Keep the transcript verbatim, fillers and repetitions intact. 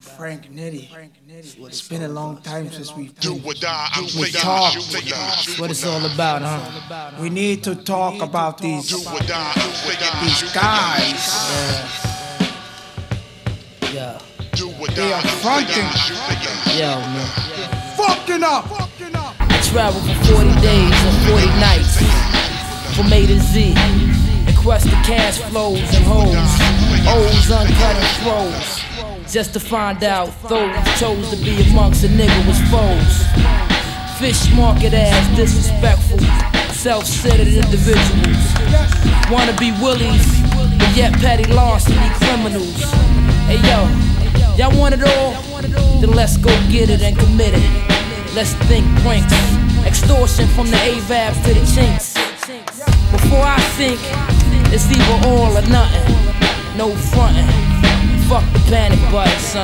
Frank Nitty. It's been a long time since we've Do been, or die, I'm we saying talk. do or die. That's what it's all about, huh? We need to talk about these Do or die, I'm saying these guys. Yeah. do or They die, are I'm fronting, saying Yo, man. fucking up. I traveled for forty days and forty nights from A to Z. In quest of cash flows and hoes, O's uncut and throws. Just to find out those chose to be amongst a nigga was foes. Fish market ass, disrespectful, self-centered individuals. Wanna be willies, but yet petty larceny criminals. Hey yo, y'all want it all? Then let's go get it and commit it. Let's think pranks, extortion from the A V A Bs to the chinks. Before I think, it's either all or nothing. No frontin', fuck the panic button, son.